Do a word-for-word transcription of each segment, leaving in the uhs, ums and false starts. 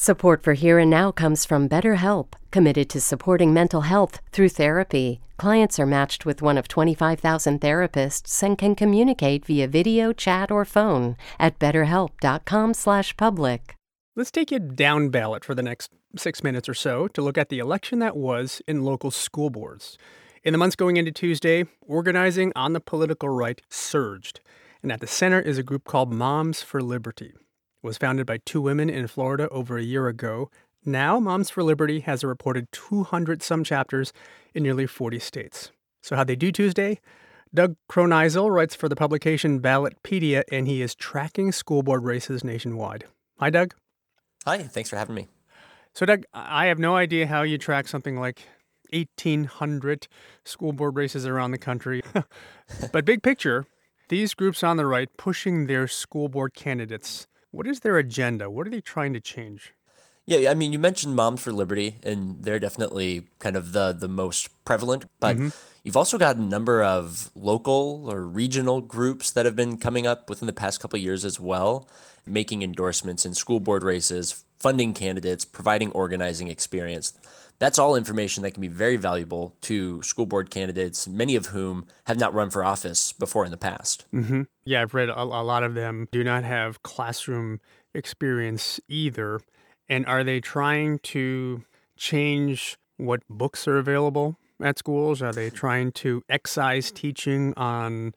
Support for Here and Now comes from BetterHelp, committed to supporting mental health through therapy. Clients are matched with one of twenty-five thousand therapists and can communicate via video, chat, or phone at betterhelp.com slash public. Let's take you down ballot for the next six minutes or so to look at the election that was in local school boards. In the months going into Tuesday, organizing on the political right surged. And at the center is a group called Moms for Liberty. It was founded by two women in Florida over a year ago. Now, Moms for Liberty has a reported two hundred some chapters in nearly forty states. So how'd they do Tuesday? Doug Kroneisel writes for the publication Ballotpedia, and he is tracking school board races nationwide. Hi, Doug. Hi, thanks for having me. So, Doug, I have no idea how you track something like eighteen hundred school board races around the country. But big picture, these groups on the right pushing their school board candidates. What is their agenda? What are they trying to change? Yeah, I mean, you mentioned Moms for Liberty, and they're definitely kind of the, the most prevalent. But mm-hmm. You've also got a number of local or regional groups that have been coming up within the past couple of years as well, making endorsements in school board races, funding candidates, providing organizing experience. That's all information that can be very valuable to school board candidates, many of whom have not run for office before in the past. Mm-hmm. Yeah, I've read a, a lot of them do not have classroom experience either. And are they trying to change what books are available at schools? Are they trying to excise teaching on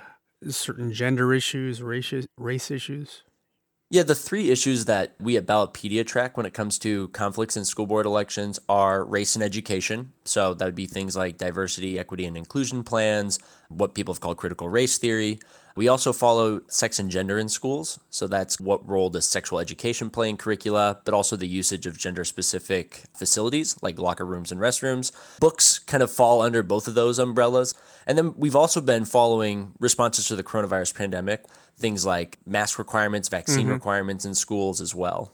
certain gender issues, race, race issues? Yeah, the three issues that we at Ballotpedia track when it comes to conflicts in school board elections are race and education. So that would be things like diversity, equity, and inclusion plans, what people have called critical race theory. We also follow sex and gender in schools. So that's what role does sexual education play in curricula, but also the usage of gender-specific facilities like locker rooms and restrooms. Books kind of fall under both of those umbrellas. And then we've also been following responses to the coronavirus pandemic, things like mask requirements, vaccine mm-hmm. requirements in schools as well.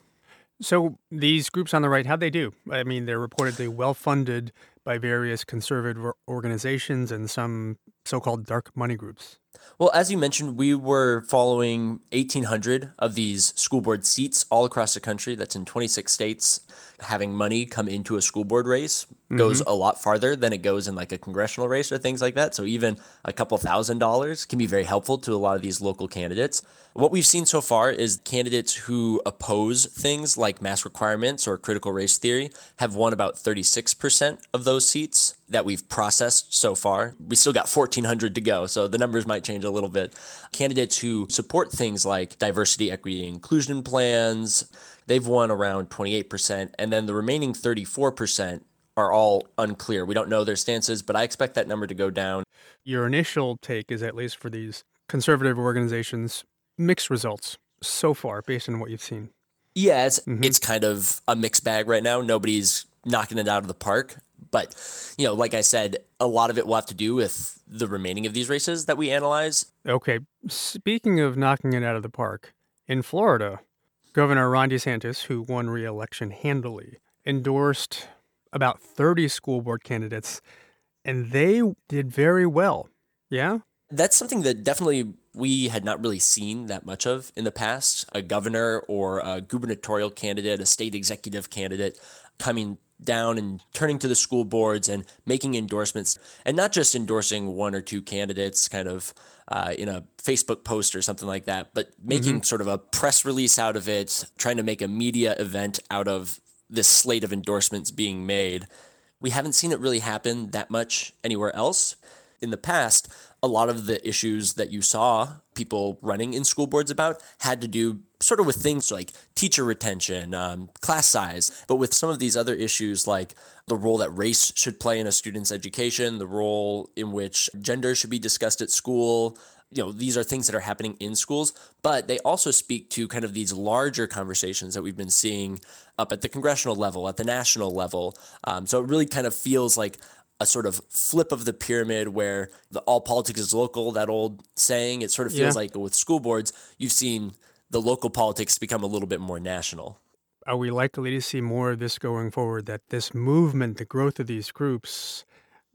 So these groups on the right, how'd they do? I mean, they're reportedly well-funded by various conservative organizations and some so-called dark money groups. Well, as you mentioned, we were following eighteen hundred of these school board seats all across the country. That's in twenty-six states. Having money come into a school board race goes mm-hmm. a lot farther than it goes in like a congressional race or things like that. So even a couple thousand dollars can be very helpful to a lot of these local candidates. What we've seen so far is candidates who oppose things like mask requirements or critical race theory have won about thirty-six percent of those seats that we've processed so far. We still got fourteen hundred to go, so the numbers might change a little bit. Candidates who support things like diversity, equity, and inclusion plans, they've won around twenty-eight percent, and then the remaining thirty-four percent are all unclear. We don't know their stances, but I expect that number to go down. Your initial take is, at least for these conservative organizations, mixed results so far based on what you've seen. Yeah, it's, mm-hmm. it's kind of a mixed bag right now. Nobody's knocking it out of the park. But, you know, like I said, a lot of it will have to do with the remaining of these races that we analyze. Okay. Speaking of knocking it out of the park, in Florida, Governor Ron DeSantis, who won re-election handily, endorsed about thirty school board candidates, and they did very well. Yeah? That's something that definitely we had not really seen that much of in the past. A governor or a gubernatorial candidate, a state executive candidate coming down and turning to the school boards and making endorsements, and not just endorsing one or two candidates kind of uh, in a Facebook post or something like that, but making mm-hmm. sort of a press release out of it, trying to make a media event out of this slate of endorsements being made. We haven't seen it really happen that much anywhere else. In the past, a lot of the issues that you saw people running in school boards about had to do sort of with things like teacher retention, um, class size. But with some of these other issues like the role that race should play in a student's education, the role in which gender should be discussed at school, you know, these are things that are happening in schools, but they also speak to kind of these larger conversations that we've been seeing up at the congressional level, at the national level. Um, so it really kind of feels like a sort of flip of the pyramid where the all politics is local, that old saying. It sort of feels yeah. like with school boards, you've seen the local politics become a little bit more national. Are we likely to see more of this going forward, that this movement, the growth of these groups,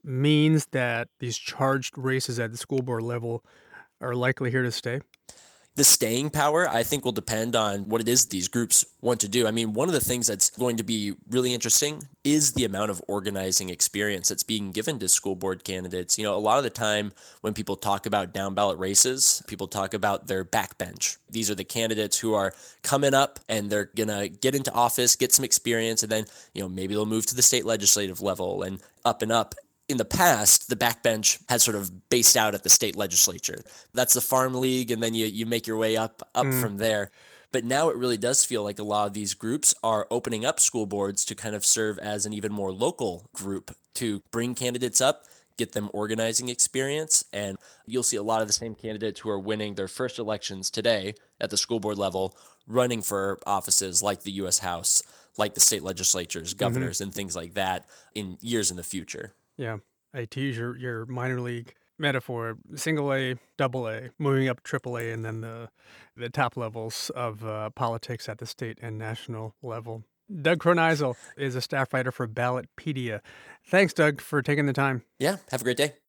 means that these charged races at the school board level are likely here to stay? The staying power, I think, will depend on what it is these groups want to do. I mean, one of the things that's going to be really interesting is the amount of organizing experience that's being given to school board candidates. You know, a lot of the time when people talk about down ballot races, people talk about their backbench. These are the candidates who are coming up and they're going to get into office, get some experience, and then, you know, maybe they'll move to the state legislative level and up and up. In the past, the backbench has sort of based out at the state legislature. That's the farm league, and then you, you make your way up up mm. from there. But now it really does feel like a lot of these groups are opening up school boards to kind of serve as an even more local group to bring candidates up, get them organizing experience. And you'll see a lot of the same candidates who are winning their first elections today at the school board level, running for offices like the U S House, like the state legislatures, governors, mm-hmm. and things like that in years in the future. Yeah, I tease your, your minor league metaphor, single A, double A, moving up triple A, and then the the top levels of uh, politics at the state and national level. Doug Kroneisel is a staff writer for Ballotpedia. Thanks, Doug, for taking the time. Yeah, have a great day.